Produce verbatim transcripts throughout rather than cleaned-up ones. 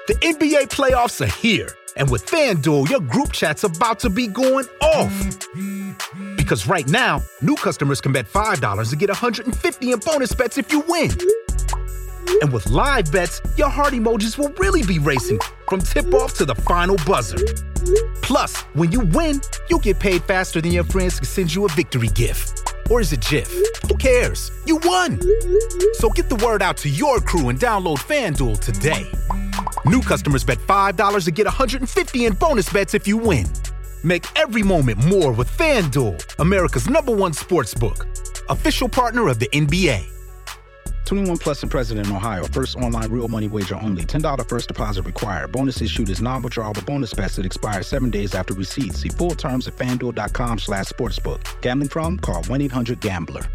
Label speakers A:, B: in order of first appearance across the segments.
A: The N B A playoffs are here, and with FanDuel, your group chat's about to be going off. Because right now, new customers can bet five dollars and get one hundred fifty in bonus bets if you win. And with live bets, your heart emojis will really be racing from tip-off to the final buzzer. Plus, when you win, you'll get paid faster than your friends can send you a victory gift. Or is it GIF? Who cares? You won! So get the word out to your crew and download FanDuel today. New customers bet five dollars and get one hundred fifty in bonus bets if you win. Make every moment more with FanDuel, America's number one sportsbook. Official partner of the N B A.
B: twenty-one plus and present in Ohio. First online real money wager only. ten dollars first deposit required. Bonus issued is non-withdrawable bonus bets that expire seven days after receipt. See full terms at FanDuel.com slash sportsbook. Gambling problem? Call one eight hundred gambler.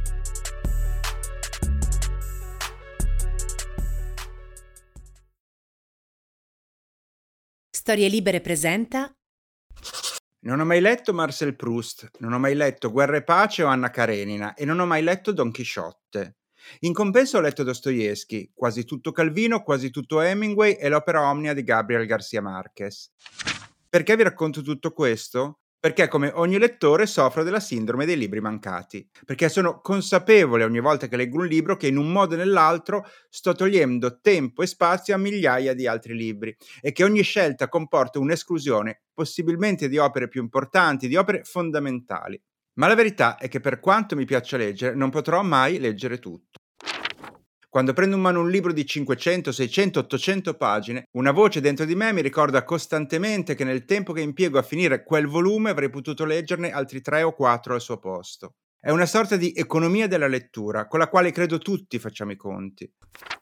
C: Storie Libere presenta.
D: Non ho mai letto Marcel Proust, non ho mai letto Guerra e Pace o Anna Karenina e non ho mai letto Don Chisciotte. In compenso ho letto Dostoevskij, quasi tutto Calvino, quasi tutto Hemingway e l'opera omnia di Gabriel García Márquez. Perché vi racconto tutto questo? Perché come ogni lettore soffro della sindrome dei libri mancati. Perché sono consapevole ogni volta che leggo un libro che in un modo o nell'altro sto togliendo tempo e spazio a migliaia di altri libri e che ogni scelta comporta un'esclusione, possibilmente di opere più importanti, di opere fondamentali. Ma la verità è che per quanto mi piaccia leggere, non potrò mai leggere tutto. Quando prendo in mano un libro di cinquecento, seicento, ottocento pagine, una voce dentro di me mi ricorda costantemente che nel tempo che impiego a finire quel volume avrei potuto leggerne altri tre o quattro al suo posto. È una sorta di economia della lettura, con la quale credo tutti facciamo i conti.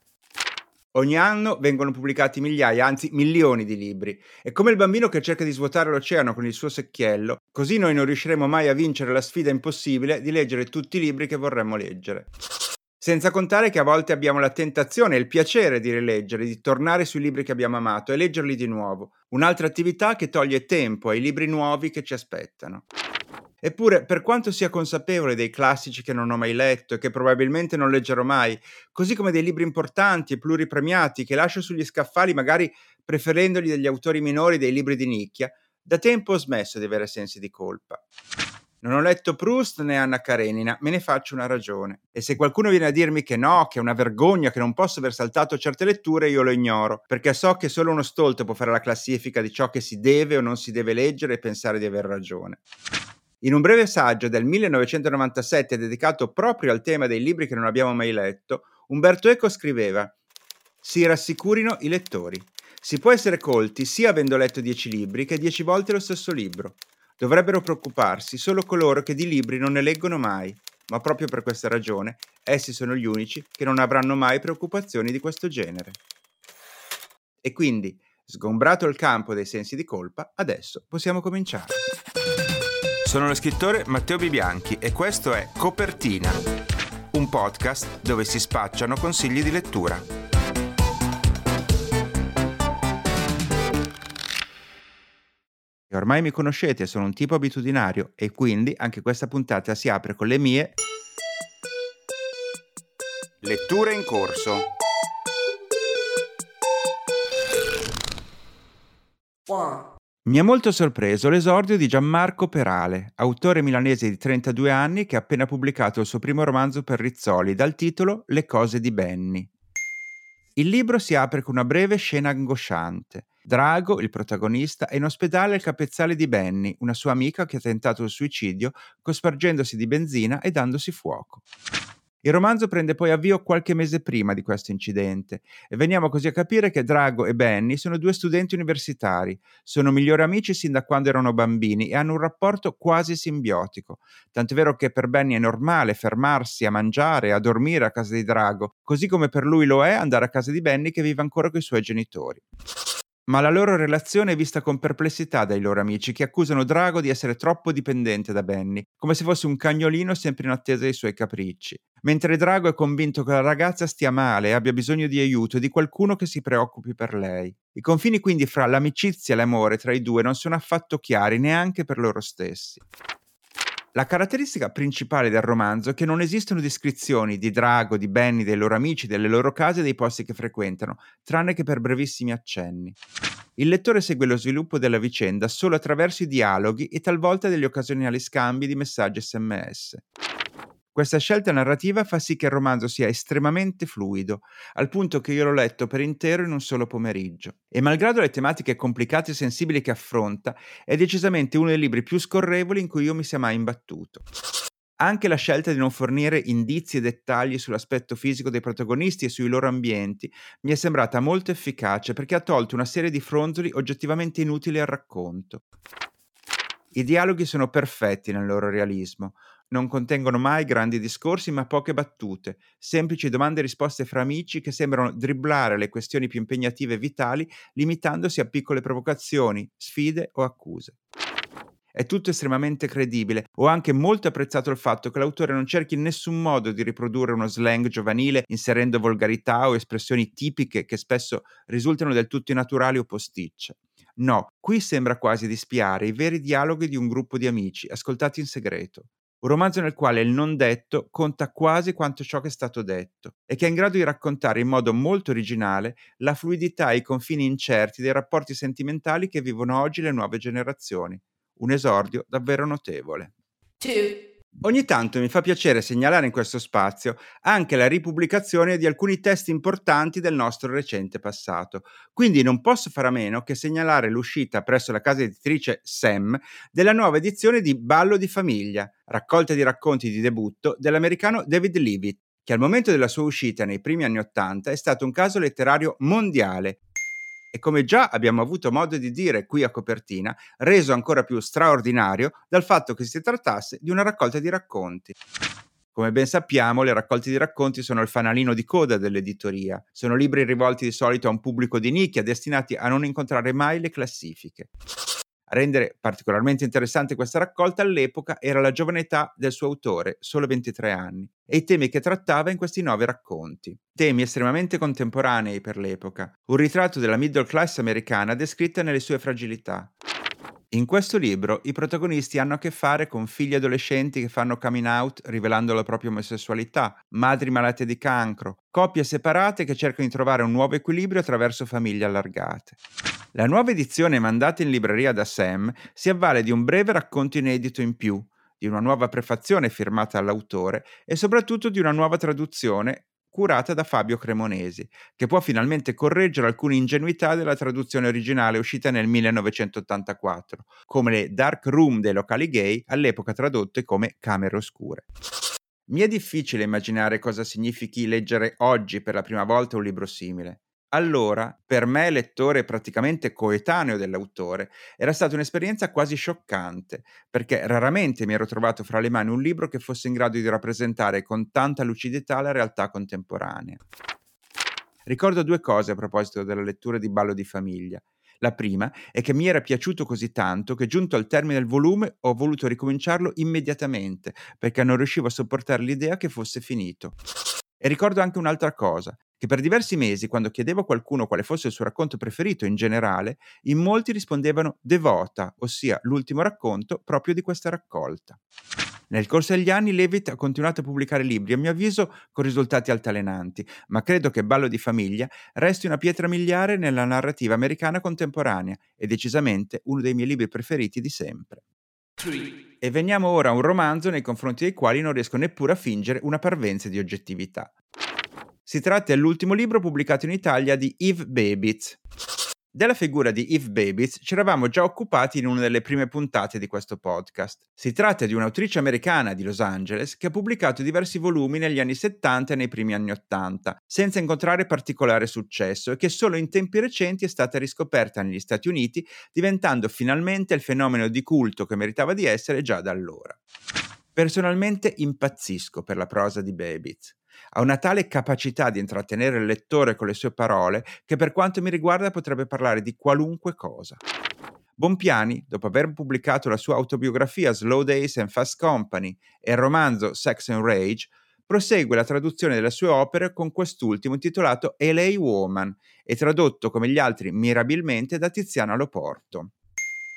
D: Ogni anno vengono pubblicati migliaia, anzi milioni di libri. E come il bambino che cerca di svuotare l'oceano con il suo secchiello, così noi non riusciremo mai a vincere la sfida impossibile di leggere tutti i libri che vorremmo leggere. Senza contare che a volte abbiamo la tentazione e il piacere di rileggere, di tornare sui libri che abbiamo amato e leggerli di nuovo. Un'altra attività che toglie tempo ai libri nuovi che ci aspettano. Eppure, per quanto sia consapevole dei classici che non ho mai letto e che probabilmente non leggerò mai, così come dei libri importanti e pluripremiati che lascio sugli scaffali magari preferendoli degli autori minori dei libri di nicchia, da tempo ho smesso di avere sensi di colpa. Non ho letto Proust né Anna Karenina, me ne faccio una ragione. E se qualcuno viene a dirmi che no, che è una vergogna, che non posso aver saltato certe letture, io lo ignoro, perché so che solo uno stolto può fare la classifica di ciò che si deve o non si deve leggere e pensare di aver ragione. In un breve saggio del millenovecentonovantasette dedicato proprio al tema dei libri che non abbiamo mai letto, Umberto Eco scriveva: «Si rassicurino i lettori. Si può essere colti sia avendo letto dieci libri che dieci volte lo stesso libro. Dovrebbero preoccuparsi solo coloro che di libri non ne leggono mai, ma proprio per questa ragione essi sono gli unici che non avranno mai preoccupazioni di questo genere». E quindi, sgombrato il campo dei sensi di colpa, adesso possiamo cominciare. Sono lo scrittore Matteo Bibianchi e questo è Copertina, un podcast dove si spacciano consigli di lettura. E ormai mi conoscete, sono un tipo abitudinario e quindi anche questa puntata si apre con le mie letture in corso.
E: One.
D: Mi ha molto sorpreso l'esordio di Gianmarco Perale, autore milanese di trentadue anni che ha appena pubblicato il suo primo romanzo per Rizzoli dal titolo Le cose di Benny. Il libro si apre con una breve scena angosciante. Drago, il protagonista, è in ospedale al capezzale di Benny, una sua amica che ha tentato il suicidio cospargendosi di benzina e dandosi fuoco. Il romanzo prende poi avvio qualche mese prima di questo incidente e veniamo così a capire che Drago e Benny sono due studenti universitari, sono migliori amici sin da quando erano bambini e hanno un rapporto quasi simbiotico, tant'è vero che per Benny è normale fermarsi a mangiare e a dormire a casa di Drago, così come per lui lo è andare a casa di Benny che vive ancora coi suoi genitori. Ma la loro relazione è vista con perplessità dai loro amici che accusano Drago di essere troppo dipendente da Benny, come se fosse un cagnolino sempre in attesa dei suoi capricci. Mentre Drago è convinto che la ragazza stia male e abbia bisogno di aiuto e di qualcuno che si preoccupi per lei. I confini quindi fra l'amicizia e l'amore tra i due non sono affatto chiari neanche per loro stessi. La caratteristica principale del romanzo è che non esistono descrizioni di Drago, di Benny, dei loro amici, delle loro case e dei posti che frequentano, tranne che per brevissimi accenni. Il lettore segue lo sviluppo della vicenda solo attraverso i dialoghi e talvolta degli occasionali scambi di messaggi sms. Questa scelta narrativa fa sì che il romanzo sia estremamente fluido, al punto che io l'ho letto per intero in un solo pomeriggio. E malgrado le tematiche complicate e sensibili che affronta, è decisamente uno dei libri più scorrevoli in cui io mi sia mai imbattuto. Anche la scelta di non fornire indizi e dettagli sull'aspetto fisico dei protagonisti e sui loro ambienti mi è sembrata molto efficace perché ha tolto una serie di fronzoli oggettivamente inutili al racconto. I dialoghi sono perfetti nel loro realismo. Non contengono mai grandi discorsi, ma poche battute, semplici domande e risposte fra amici che sembrano dribblare le questioni più impegnative e vitali, limitandosi a piccole provocazioni, sfide o accuse. È tutto estremamente credibile. Ho anche molto apprezzato il fatto che l'autore non cerchi in nessun modo di riprodurre uno slang giovanile inserendo volgarità o espressioni tipiche che spesso risultano del tutto innaturali o posticce. No, qui sembra quasi di spiare i veri dialoghi di un gruppo di amici, ascoltati in segreto. Un romanzo nel quale il non detto conta quasi quanto ciò che è stato detto e che è in grado di raccontare in modo molto originale la fluidità e i confini incerti dei rapporti sentimentali che vivono oggi le nuove generazioni. Un esordio davvero notevole. Two. Ogni tanto mi fa piacere segnalare in questo spazio anche la ripubblicazione di alcuni testi importanti del nostro recente passato, quindi non posso fare a meno che segnalare l'uscita presso la casa editrice Sam della nuova edizione di Ballo di famiglia, raccolta di racconti di debutto dell'americano David Leavitt, che al momento della sua uscita nei primi anni Ottanta è stato un caso letterario mondiale e, come già abbiamo avuto modo di dire qui a copertina, reso ancora più straordinario dal fatto che si trattasse di una raccolta di racconti. Come ben sappiamo, le raccolte di racconti sono il fanalino di coda dell'editoria. Sono libri rivolti di solito a un pubblico di nicchia, destinati a non incontrare mai le classifiche. A rendere particolarmente interessante questa raccolta all'epoca era la giovane età del suo autore, solo ventitré anni, e i temi che trattava in questi nove racconti. Temi estremamente contemporanei per l'epoca, un ritratto della middle class americana descritta nelle sue fragilità. In questo libro i protagonisti hanno a che fare con figli adolescenti che fanno coming out rivelando la propria omosessualità, madri malate di cancro, coppie separate che cercano di trovare un nuovo equilibrio attraverso famiglie allargate. La nuova edizione mandata in libreria da Sam si avvale di un breve racconto inedito in più, di una nuova prefazione firmata dall'autore e soprattutto di una nuova traduzione curata da Fabio Cremonesi, che può finalmente correggere alcune ingenuità della traduzione originale uscita nel millenovecentottantaquattro, come le dark room dei locali gay, all'epoca tradotte come camere oscure. Mi è difficile immaginare cosa significhi leggere oggi per la prima volta un libro simile. Allora, per me, lettore praticamente coetaneo dell'autore, era stata un'esperienza quasi scioccante, perché raramente mi ero trovato fra le mani un libro che fosse in grado di rappresentare con tanta lucidità la realtà contemporanea. Ricordo due cose a proposito della lettura di Ballo di famiglia. La prima è che mi era piaciuto così tanto che, giunto al termine del volume, ho voluto ricominciarlo immediatamente, perché non riuscivo a sopportare l'idea che fosse finito. E ricordo anche un'altra cosa, che per diversi mesi, quando chiedevo a qualcuno quale fosse il suo racconto preferito in generale, in molti rispondevano Devota, ossia l'ultimo racconto proprio di questa raccolta. Nel corso degli anni Leavitt ha continuato a pubblicare libri, a mio avviso con risultati altalenanti, ma credo che Ballo di famiglia resti una pietra miliare nella narrativa americana contemporanea e decisamente uno dei miei libri preferiti di sempre. E veniamo ora a un romanzo nei confronti dei quali non riesco neppure a fingere una parvenza di oggettività. Si tratta dell'ultimo libro pubblicato in Italia di Eve Babitz. Della figura di Eve Babitz ci eravamo già occupati in una delle prime puntate di questo podcast. Si tratta di un'autrice americana di Los Angeles che ha pubblicato diversi volumi negli anni settanta e nei primi anni ottanta, senza incontrare particolare successo, e che solo in tempi recenti è stata riscoperta negli Stati Uniti, diventando finalmente il fenomeno di culto che meritava di essere già da allora. Personalmente impazzisco per la prosa di Babitz. Ha una tale capacità di intrattenere il lettore con le sue parole che, per quanto mi riguarda, potrebbe parlare di qualunque cosa. Bompiani, dopo aver pubblicato la sua autobiografia Slow Days and Fast Company e il romanzo Sex and Rage, prosegue la traduzione delle sue opere con quest'ultimo intitolato L A Woman e tradotto come gli altri mirabilmente da Tiziana Loporto.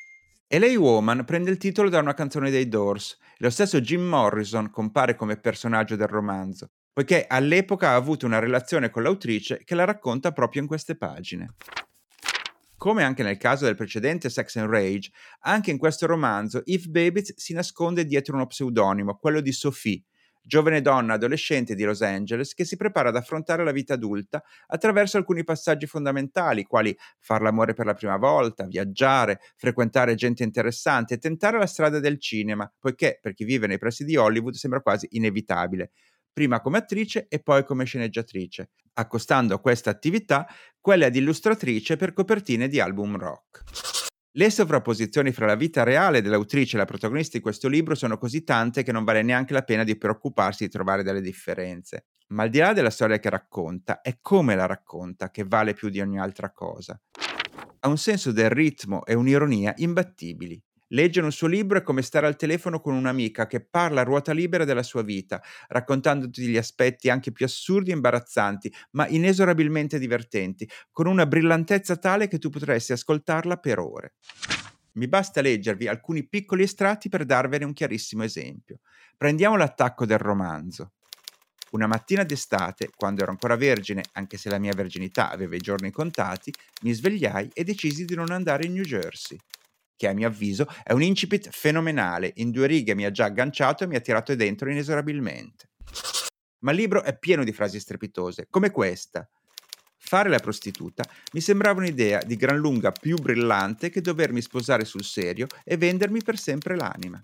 D: L A Woman prende il titolo da una canzone dei Doors. Lo stesso Jim Morrison compare come personaggio del romanzo, poiché all'epoca ha avuto una relazione con l'autrice che la racconta proprio in queste pagine. Come anche nel caso del precedente Sex and Rage, anche in questo romanzo Eve Babbitt si nasconde dietro uno pseudonimo, quello di Sophie, giovane donna adolescente di Los Angeles che si prepara ad affrontare la vita adulta attraverso alcuni passaggi fondamentali, quali far l'amore per la prima volta, viaggiare, frequentare gente interessante e tentare la strada del cinema, poiché per chi vive nei pressi di Hollywood sembra quasi inevitabile, prima come attrice e poi come sceneggiatrice, accostando a questa attività quella di illustratrice per copertine di album rock. Le sovrapposizioni fra la vita reale dell'autrice e la protagonista di questo libro sono così tante che non vale neanche la pena di preoccuparsi di trovare delle differenze. Ma al di là della storia che racconta, è come la racconta che vale più di ogni altra cosa. Ha un senso del ritmo e un'ironia imbattibili. Leggere un suo libro è come stare al telefono con un'amica che parla a ruota libera della sua vita, raccontandoti gli aspetti anche più assurdi e imbarazzanti, ma inesorabilmente divertenti, con una brillantezza tale che tu potresti ascoltarla per ore. Mi basta leggervi alcuni piccoli estratti per darvene un chiarissimo esempio. Prendiamo l'attacco del romanzo. Una mattina d'estate, quando ero ancora vergine, anche se la mia verginità aveva i giorni contati, mi svegliai e decisi di non andare in New Jersey, che a mio avviso è un incipit fenomenale, in due righe mi ha già agganciato e mi ha tirato dentro inesorabilmente. Ma il libro è pieno di frasi strepitose, come questa. Fare la prostituta mi sembrava un'idea di gran lunga più brillante che dovermi sposare sul serio e vendermi per sempre l'anima.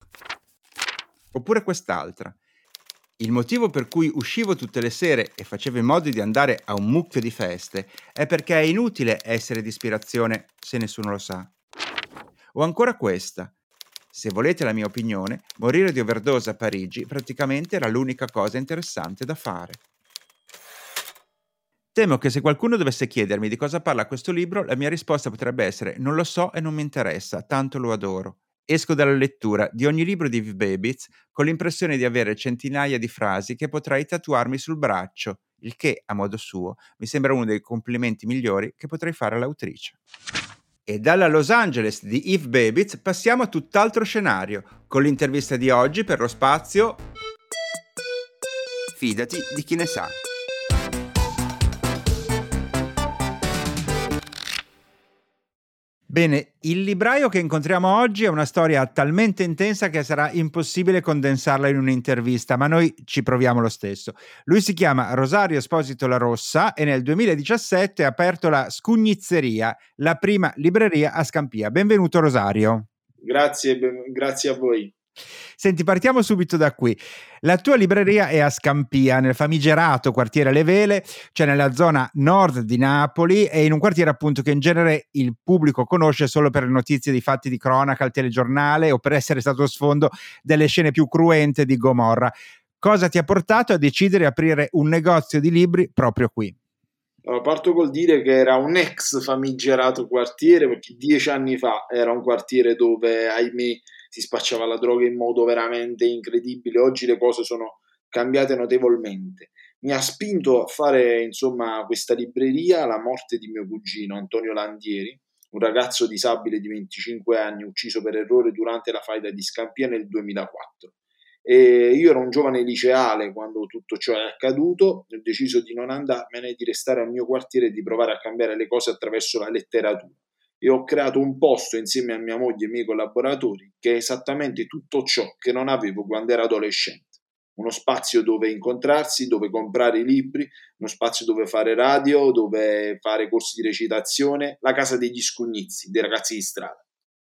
D: Oppure quest'altra. Il motivo per cui uscivo tutte le sere e facevo in modo di andare a un mucchio di feste è perché è inutile essere di ispirazione se nessuno lo sa. O ancora questa. Se volete la mia opinione, morire di overdose a Parigi praticamente era l'unica cosa interessante da fare. Temo che se qualcuno dovesse chiedermi di cosa parla questo libro, la mia risposta potrebbe essere non lo so e non mi interessa, tanto lo adoro. Esco dalla lettura di ogni libro di Eve Babbitt con l'impressione di avere centinaia di frasi che potrei tatuarmi sul braccio, il che, a modo suo, mi sembra uno dei complimenti migliori che potrei fare all'autrice. E dalla Los Angeles di Eve Babbitt passiamo a tutt'altro scenario, con l'intervista di oggi per lo spazio Fidati di chi ne sa. Bene, il libraio che incontriamo oggi è una storia talmente intensa che sarà impossibile condensarla in un'intervista, ma noi ci proviamo lo stesso. Lui si chiama Rosario Esposito La Rossa e nel duemiladiciassette ha aperto la Scugnizzeria, la prima libreria a Scampia. Benvenuto Rosario.
C: Grazie, ben, grazie a voi.
D: Senti, partiamo subito da qui. La tua libreria è a Scampia, nel famigerato quartiere Le Vele, cioè nella zona nord di Napoli, e in un quartiere appunto che in genere il pubblico conosce solo per le notizie di fatti di cronaca al telegiornale o per essere stato sfondo delle scene più cruente di Gomorra. Cosa ti ha portato a decidere di aprire un negozio di libri proprio qui?
C: Allora, parto col dire che era un ex famigerato quartiere, perché dieci anni fa era un quartiere dove, ahimè, si spacciava la droga in modo veramente incredibile. Oggi le cose sono cambiate notevolmente. Mi ha spinto a fare, insomma, questa libreria la morte di mio cugino Antonio Landieri, un ragazzo disabile di venticinque anni ucciso per errore durante la faida di Scampia nel duemilaquattro. E io ero un giovane liceale quando tutto ciò è accaduto e ho deciso di non andarmene, di restare al mio quartiere e di provare a cambiare le cose attraverso la letteratura. E ho creato un posto insieme a mia moglie e ai miei collaboratori che è esattamente tutto ciò che non avevo quando ero adolescente. Uno spazio dove incontrarsi, dove comprare i libri, uno spazio dove fare radio, dove fare corsi di recitazione, la casa degli scugnizi, dei ragazzi di strada.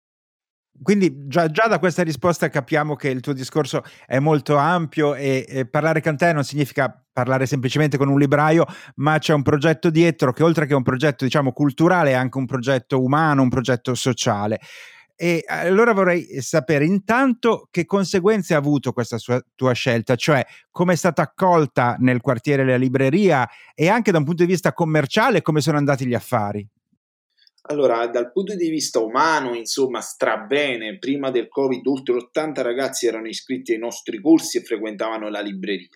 D: Quindi già, già da questa risposta capiamo che il tuo discorso è molto ampio e, e parlare con te non significa parlare semplicemente con un libraio, ma c'è un progetto dietro che oltre che un progetto diciamo culturale è anche un progetto umano, un progetto sociale. E allora vorrei sapere intanto che conseguenze ha avuto questa sua, tua scelta, cioè come è stata accolta nel quartiere la libreria e anche da un punto di vista commerciale come sono andati gli affari.
C: Allora, dal punto di vista umano, insomma, strabene. Prima del Covid oltre ottanta ragazzi erano iscritti ai nostri corsi e frequentavano la libreria.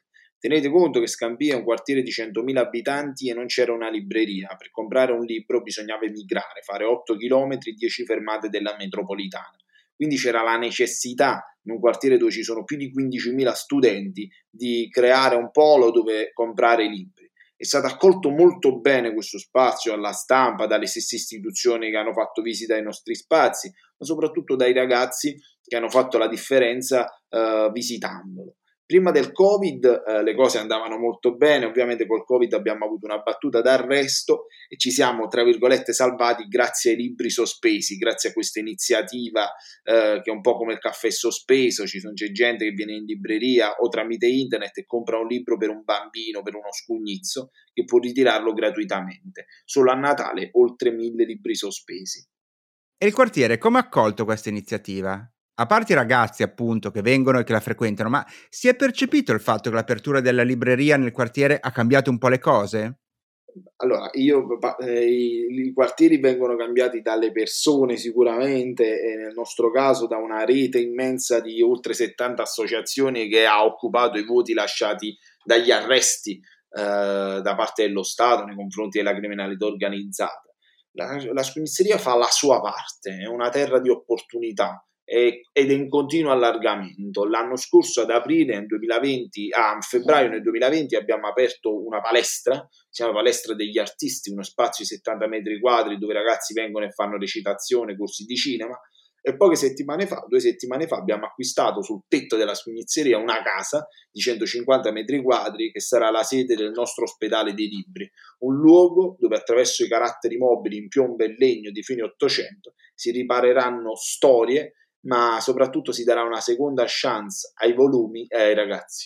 C: Tenete conto che Scampia è un quartiere di centomila abitanti e non c'era una libreria. Per comprare un libro bisognava emigrare, fare otto chilometri, dieci fermate della metropolitana. Quindi c'era la necessità, in un quartiere dove ci sono più di quindicimila studenti, di creare un polo dove comprare libri. È stato accolto molto bene questo spazio alla stampa, dalle stesse istituzioni che hanno fatto visita ai nostri spazi, ma soprattutto dai ragazzi che hanno fatto la differenza eh, visitandolo. Prima del Covid eh, le cose andavano molto bene, ovviamente col Covid abbiamo avuto una battuta d'arresto e ci siamo, tra virgolette, salvati grazie ai libri sospesi, grazie a questa iniziativa eh, che è un po' come il caffè sospeso. Ci sono, c'è gente che viene in libreria o tramite internet e compra un libro per un bambino, per uno scugnizzo, che può ritirarlo gratuitamente. Solo a Natale oltre mille libri sospesi.
D: E il quartiere come ha accolto questa iniziativa? A parte i ragazzi, appunto, che vengono e che la frequentano, ma si è percepito il fatto che l'apertura della libreria nel quartiere ha cambiato un po' le cose?
C: Allora, io, eh, i, i quartieri vengono cambiati dalle persone sicuramente, e nel nostro caso da una rete immensa di oltre settanta associazioni che ha occupato i voti lasciati dagli arresti eh, da parte dello Stato nei confronti della criminalità organizzata. La, la scugnizzeria fa la sua parte, è una terra di opportunità ed è in continuo allargamento. L'anno scorso ad aprile nel duemilaventi, a febbraio nel duemilaventi abbiamo aperto una palestra, si chiama Palestra degli Artisti, uno spazio di settanta metri quadri dove i ragazzi vengono e fanno recitazione, corsi di cinema, e poche settimane fa, due settimane fa abbiamo acquistato sul tetto della scugnizzeria una casa di centocinquanta metri quadri che sarà la sede del nostro ospedale dei libri, un luogo dove attraverso i caratteri mobili in piombo e legno di fine Ottocento si ripareranno storie, ma soprattutto si darà una seconda chance ai volumi e ai ragazzi.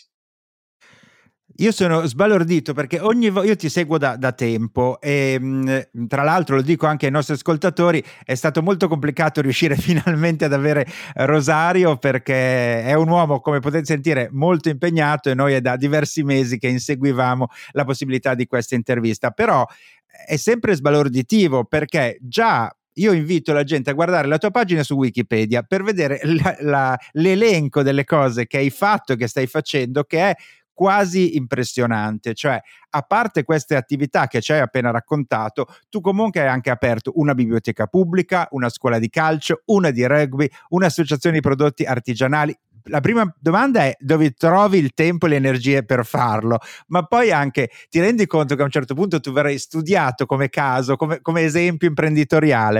D: Io sono sbalordito perché ogni volta io ti seguo da, da tempo e mh, tra l'altro lo dico anche ai nostri ascoltatori, è stato molto complicato riuscire finalmente ad avere Rosario perché è un uomo, come potete sentire, molto impegnato e noi è da diversi mesi che inseguivamo la possibilità di questa intervista, però è sempre sbalorditivo perché già io invito la gente a guardare la tua pagina su Wikipedia per vedere la, la, l'elenco delle cose che hai fatto e che stai facendo, che è quasi impressionante. Cioè, a parte queste attività che ci hai appena raccontato, tu comunque hai anche aperto una biblioteca pubblica, una scuola di calcio, una di rugby, un'associazione di prodotti artigianali. La prima domanda è: dove trovi il tempo e le energie per farlo? Ma poi anche, ti rendi conto che a un certo punto tu verrai studiato come caso, come, come esempio imprenditoriale?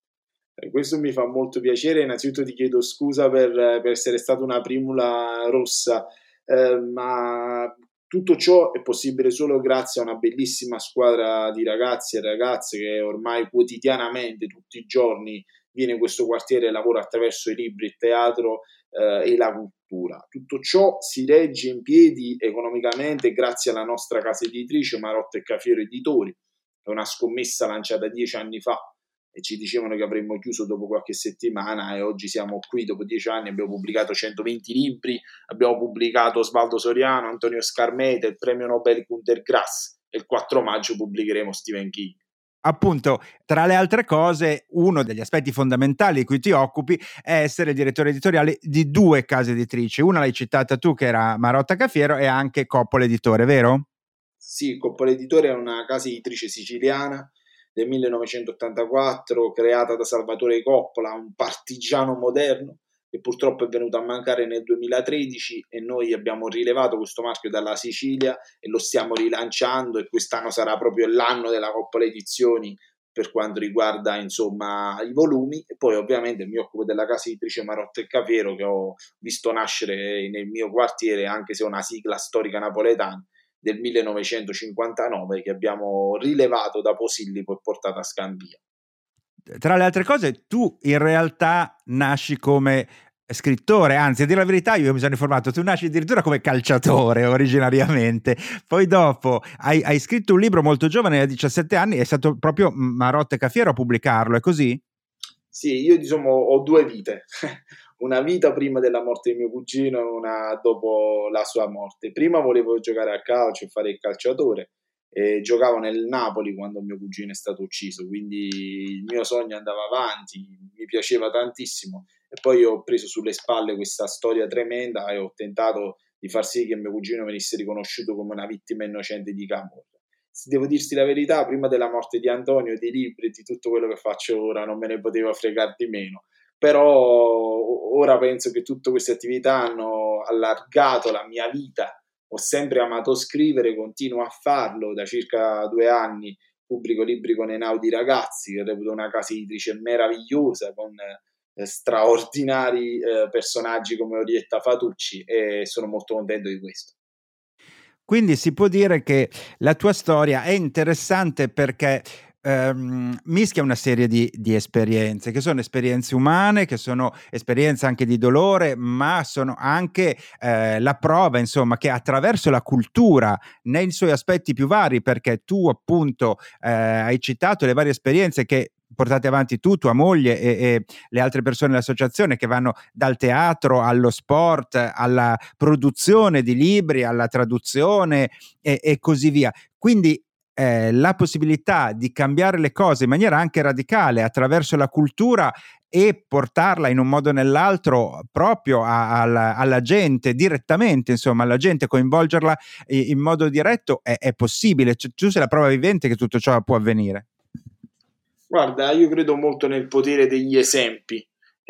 C: Questo mi fa molto piacere. Innanzitutto ti chiedo scusa per, per essere stata una primula rossa, eh, ma tutto ciò è possibile solo grazie a una bellissima squadra di ragazzi e ragazze che ormai quotidianamente, tutti i giorni, viene in questo quartiere e lavora attraverso i libri, il teatro eh, e la cultura. Tutto ciò si regge in piedi economicamente grazie alla nostra casa editrice Marotta e Cafiero Editori. È una scommessa lanciata dieci anni fa e ci dicevano che avremmo chiuso dopo qualche settimana e oggi siamo qui dopo dieci anni, abbiamo pubblicato centoventi libri, abbiamo pubblicato Osvaldo Soriano, Antonio Scarmeta, il premio Nobel Günter Grass e il quattro maggio pubblicheremo Stephen King.
D: Appunto, tra le altre cose, uno degli aspetti fondamentali di cui ti occupi è essere il direttore editoriale di due case editrici. Una l'hai citata tu, che era Marotta Cafiero, e anche Coppola Editore, vero?
C: Sì, Coppola Editore è una casa editrice siciliana del millenovecentottantaquattro, creata da Salvatore Coppola, un partigiano moderno che purtroppo è venuto a mancare nel duemilatredici, e noi abbiamo rilevato questo marchio dalla Sicilia e lo stiamo rilanciando, e quest'anno sarà proprio l'anno della Coppola Edizioni per quanto riguarda insomma i volumi. E poi ovviamente mi occupo della casa editrice Marotta e Cafiero, che ho visto nascere nel mio quartiere, anche se è una sigla storica napoletana, del millenovecentocinquantanove, che abbiamo rilevato da Posillipo e portato a Scampia.
D: Tra le altre cose, tu in realtà nasci come scrittore, anzi, a dire la verità, io mi sono informato, tu nasci addirittura come calciatore originariamente, poi dopo hai, hai scritto un libro molto giovane, a diciassette anni, è stato proprio Marotta e Cafiero a pubblicarlo, è così?
C: Sì, io diciamo ho due vite, una vita prima della morte di mio cugino e una dopo la sua morte. Prima volevo giocare a calcio e fare il calciatore, e giocavo nel Napoli quando mio cugino è stato ucciso, quindi il mio sogno andava avanti, mi piaceva tantissimo, e poi ho preso sulle spalle questa storia tremenda e ho tentato di far sì che mio cugino venisse riconosciuto come una vittima innocente di camorra. Se devo dirti la verità, prima della morte di Antonio, dei libri, di tutto quello che faccio ora, non me ne poteva fregare di meno. Però ora penso che tutte queste attività hanno allargato la mia vita. Ho sempre amato scrivere, continuo a farlo da circa due anni. Pubblico libri con Einaudi Ragazzi, che reputo una casa editrice meravigliosa, con eh, straordinari eh, personaggi come Orietta Fatucci, e sono molto contento di questo.
D: Quindi si può dire che la tua storia è interessante perché ehm, mischia una serie di, di esperienze, che sono esperienze umane, che sono esperienze anche di dolore, ma sono anche eh, la prova, insomma, che attraverso la cultura, nei suoi aspetti più vari, perché tu appunto eh, hai citato le varie esperienze che portate avanti tu, tua moglie e, e le altre persone dell'associazione, che vanno dal teatro allo sport, alla produzione di libri, alla traduzione e, e così via. Quindi eh, la possibilità di cambiare le cose in maniera anche radicale attraverso la cultura e portarla in un modo o nell'altro proprio a, alla, alla gente direttamente, insomma, alla gente, coinvolgerla in, in modo diretto è, è possibile. Cioè, tu sei la prova vivente che tutto ciò può avvenire.
C: Guarda, io credo molto nel potere degli esempi.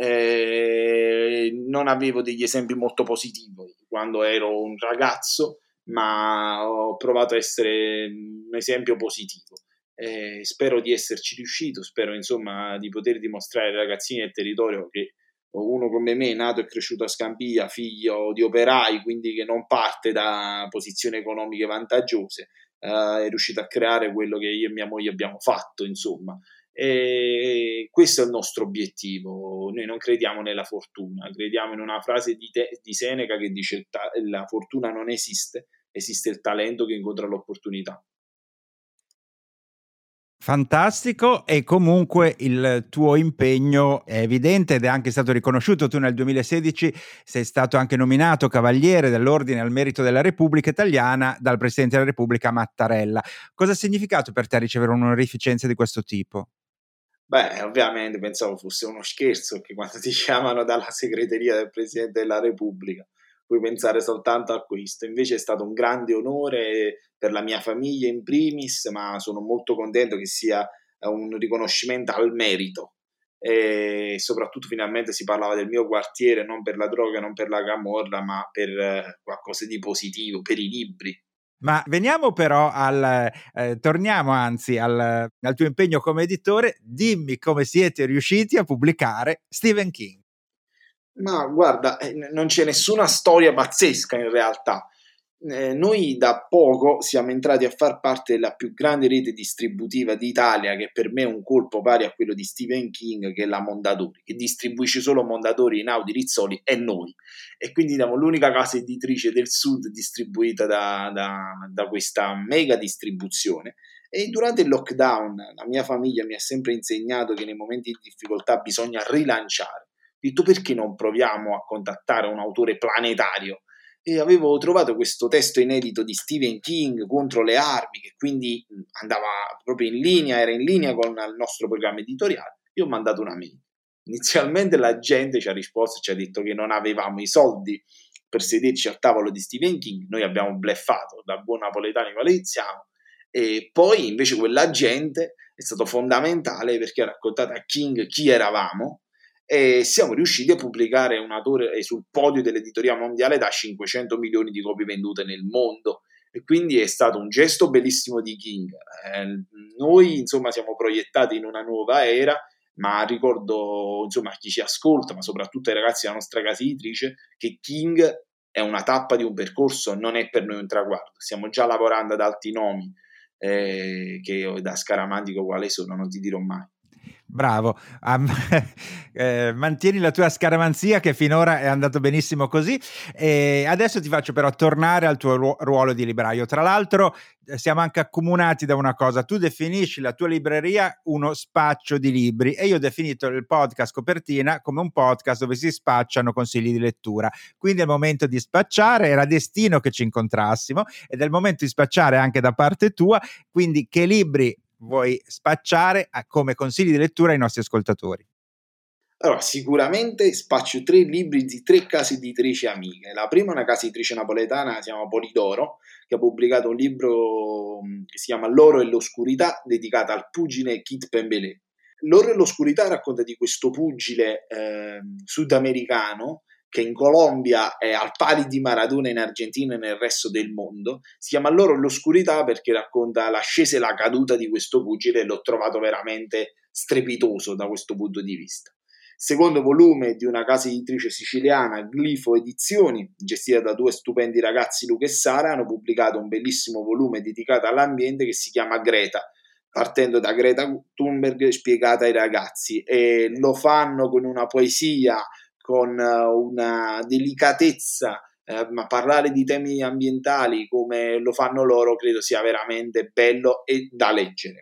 C: Eh, non avevo degli esempi molto positivi quando ero un ragazzo, ma ho provato a essere un esempio positivo. Eh, spero di esserci riuscito, spero insomma di poter dimostrare ai ragazzini del territorio che uno come me, nato e cresciuto a Scampia, figlio di operai, quindi che non parte da posizioni economiche vantaggiose, eh, è riuscito a creare quello che io e mia moglie abbiamo fatto, insomma. E questo è il nostro obiettivo. Noi non crediamo nella fortuna, crediamo in una frase di, te, di Seneca che dice: ta- la fortuna non esiste, esiste il talento che incontra l'opportunità.
D: Fantastico, e comunque il tuo impegno è evidente ed è anche stato riconosciuto. Tu nel duemilasedici sei stato anche nominato Cavaliere dell'Ordine al Merito della Repubblica Italiana dal Presidente della Repubblica Mattarella. Cosa ha significato per te ricevere un'onorificenza di questo tipo?
C: Beh, ovviamente pensavo fosse uno scherzo, che quando ti chiamano dalla segreteria del Presidente della Repubblica puoi pensare soltanto a questo. Invece è stato un grande onore per la mia famiglia in primis, ma sono molto contento che sia un riconoscimento al merito, e soprattutto finalmente si parlava del mio quartiere non per la droga, non per la camorra, ma per qualcosa di positivo, per i libri.
D: Ma veniamo però al, eh, torniamo anzi al, al tuo impegno come editore. Dimmi come siete riusciti a pubblicare Stephen King.
C: Ma guarda, eh, non c'è nessuna storia pazzesca in realtà. Eh, noi da poco siamo entrati a far parte della più grande rete distributiva d'Italia, che per me è un colpo pari a quello di Stephen King, che è la Mondadori, che distribuisce solo Mondadori, Einaudi, Rizzoli e noi. E quindi siamo l'unica casa editrice del sud distribuita da, da, da questa mega distribuzione. E durante il lockdown la mia famiglia mi ha sempre insegnato che nei momenti di difficoltà bisogna rilanciare. Ho detto: perché non proviamo a contattare un autore planetario? E avevo trovato questo testo inedito di Stephen King contro le armi, che quindi andava proprio in linea, era in linea con il nostro programma editoriale. Io ho mandato una mail. Inizialmente la gente ci ha risposto e ci ha detto che non avevamo i soldi per sederci al tavolo di Stephen King. Noi abbiamo bleffato da buon napoletani quale siamo, e poi invece quella gente è stato fondamentale perché ha raccontato a King chi eravamo, e siamo riusciti a pubblicare un autore sul podio dell'editoria mondiale da cinquecento milioni di copie vendute nel mondo, e quindi è stato un gesto bellissimo di King. Eh, noi insomma siamo proiettati in una nuova era, ma ricordo insomma a chi ci ascolta, ma soprattutto ai ragazzi della nostra casa editrice, che King è una tappa di un percorso, non è per noi un traguardo. Stiamo già lavorando ad alti nomi, eh, che da scaramantico quale sono non ti dirò mai.
D: Bravo, um, eh, mantieni la tua scaramanzia, che finora è andato benissimo così. E adesso ti faccio però tornare al tuo ruo- ruolo di libraio. Tra l'altro eh, siamo anche accomunati da una cosa: tu definisci la tua libreria uno spaccio di libri, e io ho definito il podcast Copertina come un podcast dove si spacciano consigli di lettura. Quindi è il momento di spacciare, era destino che ci incontrassimo, ed è il momento di spacciare anche da parte tua. Quindi che libri vuoi spacciare come consigli di lettura ai nostri ascoltatori?
C: Allora, sicuramente spaccio tre libri di tre case editrici amiche. La prima è una casa editrice napoletana, si chiama Polidoro, che ha pubblicato un libro che si chiama L'oro e l'oscurità, dedicato al pugile Kit Pembelé. L'oro e l'oscurità racconta di questo pugile eh, sudamericano che in Colombia è al pari di Maradona, in Argentina e nel resto del mondo. Si chiama L'oro e l'oscurità perché racconta l'ascesa e la caduta di questo pugile, e l'ho trovato veramente strepitoso da questo punto di vista. Secondo volume di una casa editrice siciliana, Glifo Edizioni, gestita da due stupendi ragazzi, Luca e Sara, hanno pubblicato un bellissimo volume dedicato all'ambiente che si chiama Greta, partendo da Greta Thunberg spiegata ai ragazzi, e lo fanno con una poesia, con una delicatezza, eh, ma parlare di temi ambientali come lo fanno loro credo sia veramente bello e da leggere.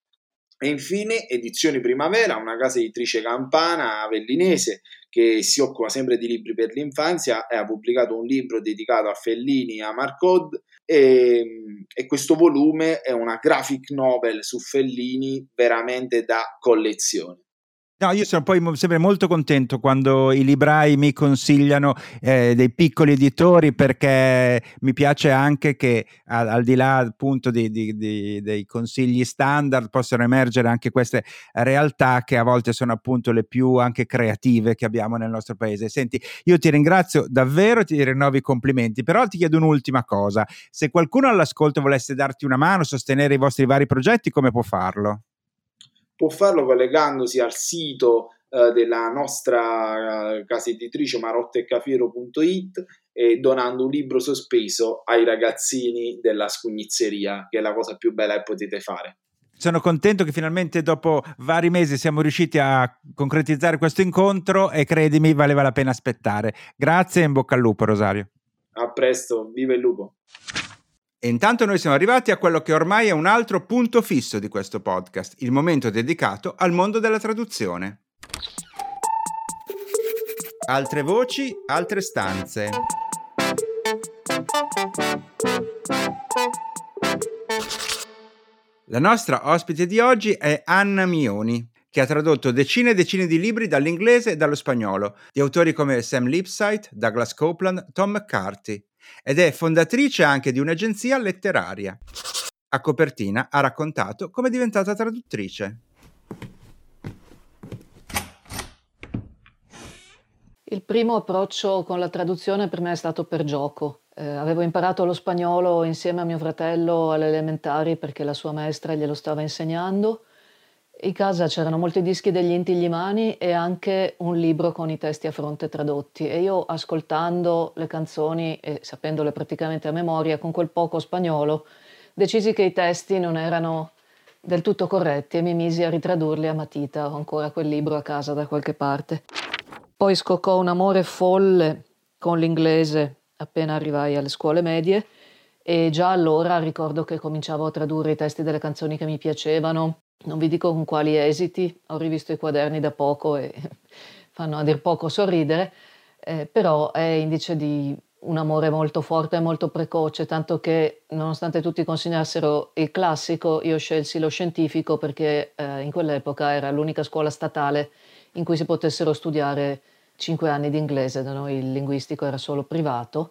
C: E infine Edizioni Primavera, una casa editrice campana avellinese che si occupa sempre di libri per l'infanzia e ha pubblicato un libro dedicato a Fellini e a Marcod, e, e questo volume è una graphic novel su Fellini veramente da collezione.
D: No, io sono poi sempre molto contento quando i librai mi consigliano eh, dei piccoli editori, perché mi piace anche che al, al di là appunto di, di, di, dei consigli standard possano emergere anche queste realtà che a volte sono appunto le più anche creative che abbiamo nel nostro paese. Senti, io ti ringrazio davvero, ti rinnovo i complimenti, però ti chiedo un'ultima cosa: se qualcuno all'ascolto volesse darti una mano, sostenere i vostri vari progetti, come può farlo?
C: Può farlo collegandosi al sito eh, della nostra eh, casa editrice marotteccafiero punto it e donando un libro sospeso ai ragazzini della scugnizzeria, che è la cosa più bella che potete fare.
D: Sono contento che finalmente dopo vari mesi siamo riusciti a concretizzare questo incontro, e credimi, valeva la pena aspettare. Grazie e in bocca al lupo, Rosario.
C: A presto, viva il lupo!
D: E intanto noi siamo arrivati a quello che ormai è un altro punto fisso di questo podcast, il momento dedicato al mondo della traduzione. Altre voci, altre stanze. La nostra ospite di oggi è Anna Mioni, che ha tradotto decine e decine di libri dall'inglese e dallo spagnolo, di autori come Sam Lipsyte, Douglas Coupland, Tom McCarthy, ed è fondatrice anche di un'agenzia letteraria. A copertina ha raccontato come è diventata traduttrice.
E: Il primo approccio con la traduzione per me è stato per gioco. Eh, avevo imparato lo spagnolo insieme a mio fratello alle elementari perché la sua maestra glielo stava insegnando. In casa c'erano molti dischi degli Inti Illimani e anche un libro con i testi a fronte tradotti, e io, ascoltando le canzoni e sapendole praticamente a memoria, con quel poco spagnolo, decisi che i testi non erano del tutto corretti e mi misi a ritradurli a matita. Ho ancora quel libro a casa da qualche parte. Poi scoccò un amore folle con l'inglese appena arrivai alle scuole medie, e già allora ricordo che cominciavo a tradurre i testi delle canzoni che mi piacevano. Non vi dico con quali esiti, ho rivisto i quaderni da poco e fanno a dir poco sorridere, eh, però è indice di un amore molto forte e molto precoce, tanto che nonostante tutti considerassero il classico, io scelsi lo scientifico perché eh, in quell'epoca era l'unica scuola statale in cui si potessero studiare cinque anni di inglese. Da noi il linguistico era solo privato,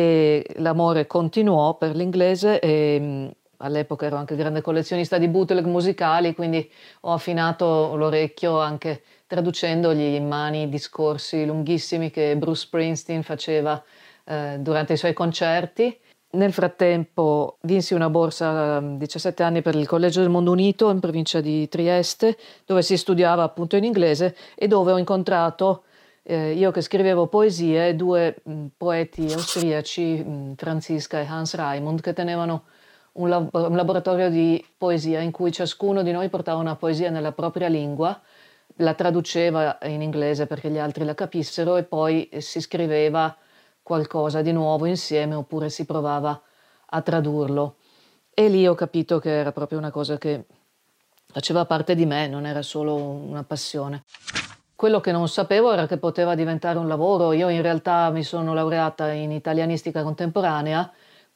E: e l'amore continuò per l'inglese. E all'epoca ero anche grande collezionista di bootleg musicali, quindi ho affinato l'orecchio anche traducendogli in mani i discorsi lunghissimi che Bruce Springsteen faceva eh, durante i suoi concerti. Nel frattempo vinsi una borsa a diciassette anni per il Collegio del Mondo Unito in provincia di Trieste, dove si studiava appunto in inglese e dove ho incontrato, eh, io che scrivevo poesie, due mh, poeti austriaci, mh, Franziska e Hans Raimund, che tenevano un, lab- un laboratorio di poesia in cui ciascuno di noi portava una poesia nella propria lingua, la traduceva in inglese perché gli altri la capissero, e poi si scriveva qualcosa di nuovo insieme oppure si provava a tradurlo. E lì ho capito che era proprio una cosa che faceva parte di me, non era solo una passione. Quello che non sapevo era che poteva diventare un lavoro. Io in realtà mi sono laureata in italianistica contemporanea,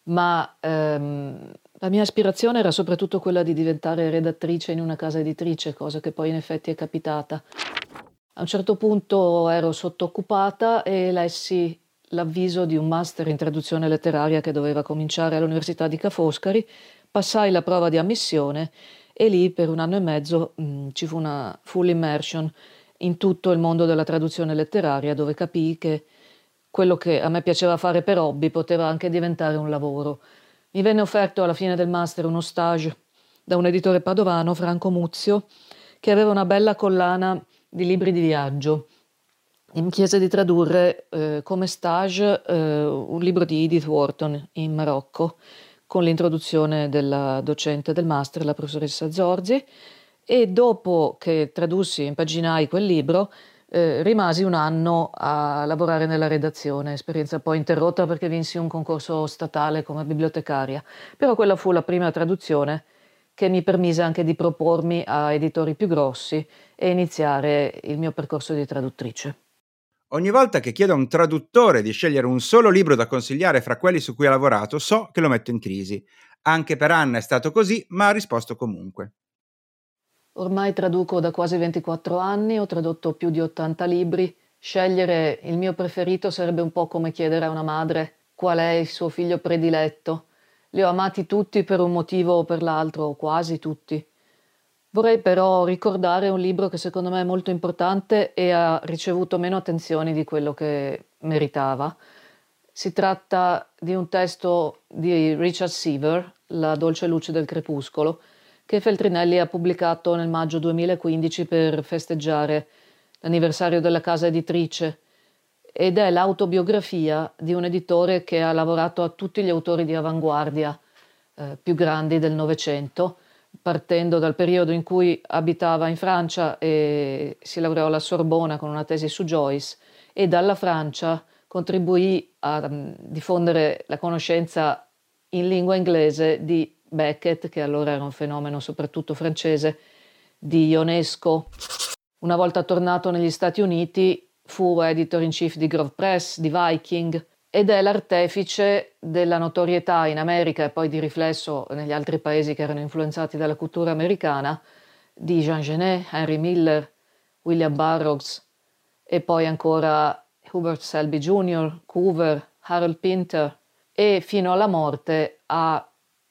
E: ma ehm, la mia aspirazione era soprattutto quella di diventare redattrice in una casa editrice, cosa che poi in effetti è capitata. A un certo punto ero sottoccupata e lessi l'avviso di un master in traduzione letteraria che doveva cominciare all'Università di Ca' Foscari, passai la prova di ammissione e lì per un anno e mezzo mh, ci fu una full immersion in tutto il mondo della traduzione letteraria, dove capii che quello che a me piaceva fare per hobby poteva anche diventare un lavoro. Mi venne offerto alla fine del master uno stage da un editore padovano, Franco Muzio, che aveva una bella collana di libri di viaggio. Mi chiese di tradurre eh, come stage eh, un libro di Edith Wharton in Marocco, con l'introduzione della docente del master, la professoressa Zorzi, e dopo che tradussi e impaginai quel libro, eh, rimasi un anno a lavorare nella redazione, esperienza poi interrotta perché vinsi un concorso statale come bibliotecaria, però quella fu la prima traduzione che mi permise anche di propormi a editori più grossi e iniziare il mio percorso di traduttrice.
D: Ogni volta che chiedo a un traduttore di scegliere un solo libro da consigliare fra quelli su cui ha lavorato, so che lo metto in crisi. Anche per Anna è stato così, ma ha risposto comunque.
E: Ormai traduco da quasi ventiquattro anni, ho tradotto più di ottanta libri. Scegliere il mio preferito sarebbe un po' come chiedere a una madre qual è il suo figlio prediletto. Li ho amati tutti per un motivo o per l'altro, o quasi tutti. Vorrei però ricordare un libro che secondo me è molto importante e ha ricevuto meno attenzioni di quello che meritava. Si tratta di un testo di Richard Seaver, La dolce luce del crepuscolo, che Feltrinelli ha pubblicato nel maggio duemilaquindici per festeggiare l'anniversario della casa editrice, ed è l'autobiografia di un editore che ha lavorato a tutti gli autori di avanguardia eh, più grandi del Novecento, partendo dal periodo in cui abitava in Francia e si laureò alla Sorbona con una tesi su Joyce, e dalla Francia contribuì a um, diffondere la conoscenza in lingua inglese di Beckett, che allora era un fenomeno soprattutto francese, di Ionesco. Una volta tornato negli Stati Uniti fu editor in chief di Grove Press, di Viking, ed è l'artefice della notorietà in America e poi di riflesso negli altri paesi che erano influenzati dalla cultura americana di Jean Genet, Henry Miller, William Burroughs e poi ancora Hubert Selby junior, Coover, Harold Pinter, e fino alla morte ha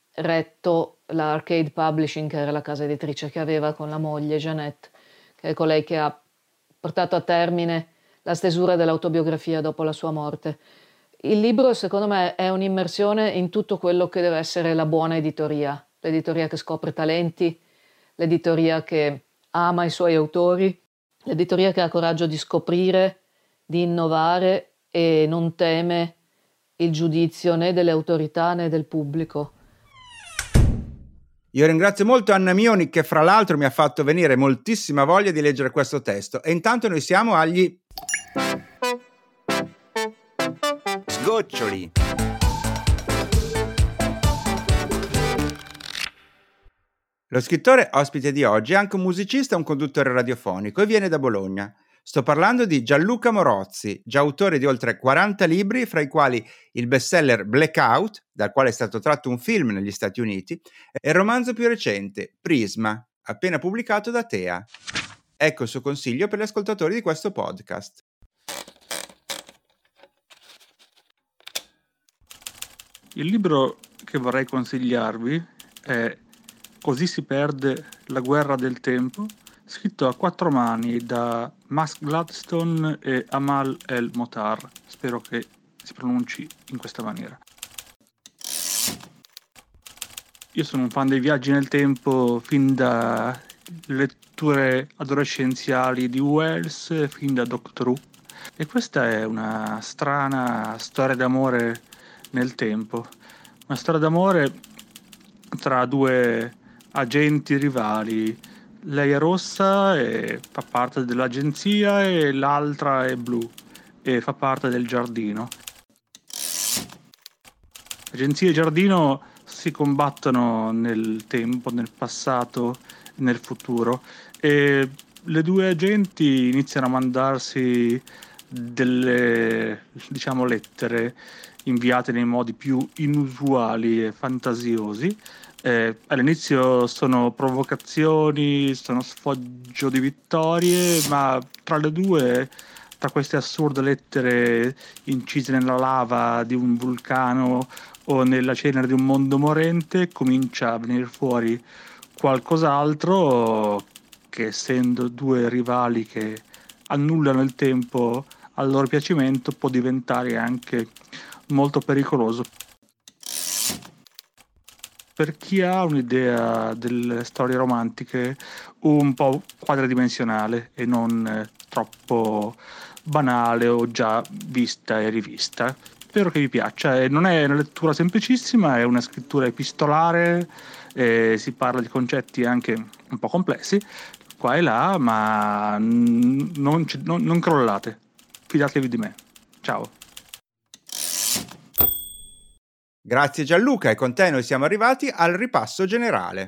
E: retto la Arcade Publishing, che era la casa editrice che aveva con la moglie Jeanette, che è colei che ha portato a termine la stesura dell'autobiografia dopo la sua morte. Il libro, secondo me, è un'immersione in tutto quello che deve essere la buona editoria, l'editoria che scopre talenti, l'editoria che ama i suoi autori, l'editoria che ha coraggio di scoprire, di innovare e non teme il giudizio né delle autorità né del pubblico.
D: Io ringrazio molto Anna Mioni, che fra l'altro mi ha fatto venire moltissima voglia di leggere questo testo, e intanto noi siamo agli sgoccioli. Lo scrittore ospite di oggi è anche un musicista e un conduttore radiofonico e viene da Bologna. Sto parlando di Gianluca Morozzi, già autore di oltre quaranta libri, fra i quali il bestseller Blackout, dal quale è stato tratto un film negli Stati Uniti, e il romanzo più recente, Prisma, appena pubblicato da Tea. Ecco il suo consiglio per gli ascoltatori di questo podcast.
F: Il libro che vorrei consigliarvi è Così si perde la guerra del tempo, scritto a quattro mani da Max Gladstone e Amal El-Motar. Spero che si pronunci in questa maniera. Io sono un fan dei viaggi nel tempo fin da letture adolescenziali di Wells, fin da Doctor Who, e questa è una strana storia d'amore nel tempo. Una storia d'amore tra due agenti rivali. Lei è rossa e fa parte dell'agenzia e l'altra è blu e fa parte del giardino. Agenzia e giardino si combattono nel tempo, nel passato e nel futuro, e le due agenti iniziano a mandarsi delle, diciamo, lettere inviate nei modi più inusuali e fantasiosi, Eh, all'inizio sono provocazioni, sono sfoggio di vittorie, ma tra le due, tra queste assurde lettere incise nella lava di un vulcano o nella cenere di un mondo morente, comincia a venire fuori qualcos'altro che, essendo due rivali che annullano il tempo al loro piacimento, può diventare anche molto pericoloso. Per chi ha un'idea delle storie romantiche un po' quadridimensionale e non eh, troppo banale o già vista e rivista, spero che vi piaccia. E non è una lettura semplicissima, è una scrittura epistolare, eh, si parla di concetti anche un po' complessi qua e là, ma non, non, non crollate, fidatevi di me. Ciao.
D: Grazie Gianluca, e con te noi siamo arrivati al ripasso generale.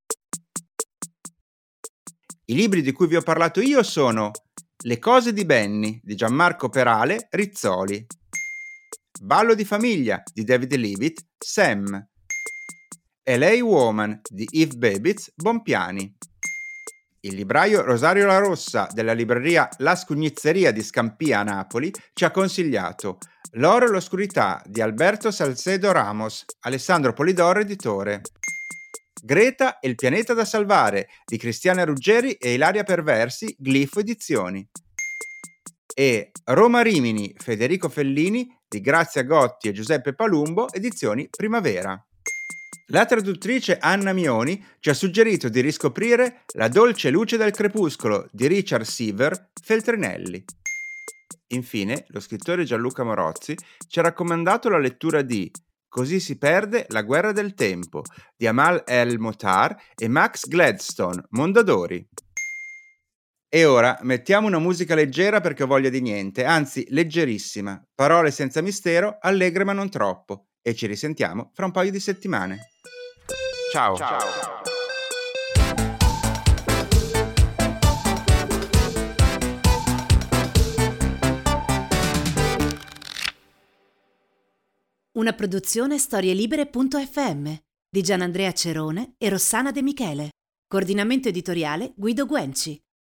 D: I libri di cui vi ho parlato io sono Le cose di Benny di Gianmarco Perale Rizzoli, Ballo di famiglia di David Leavitt Sam, L A Woman di Yves Babitz Bompiani. Il libraio Rosario La Rossa della libreria La Scugnizzeria di Scampia a Napoli ci ha consigliato L'oro e l'oscurità di Alberto Salcedo Ramos, Alessandro Polidoro editore, Greta e il pianeta da salvare di Cristiana Ruggeri e Ilaria Perversi, Glifo Edizioni, e Roma Rimini, Federico Fellini di Grazia Gotti e Giuseppe Palumbo, Edizioni Primavera. La traduttrice Anna Mioni ci ha suggerito di riscoprire La dolce luce del crepuscolo di Richard Seaver Feltrinelli. Infine, lo scrittore Gianluca Morozzi ci ha raccomandato la lettura di Così si perde la guerra del tempo di Amal El-Motar e Max Gladstone, Mondadori. E ora mettiamo una musica leggera perché ho voglia di niente, anzi leggerissima, parole senza mistero, allegre ma non troppo, e ci risentiamo fra un paio di settimane. Ciao! Ciao.
G: Una produzione storielibere punto effe emme di Gianandrea Cerone e Rossana De Michele. Coordinamento editoriale Guido Guenci.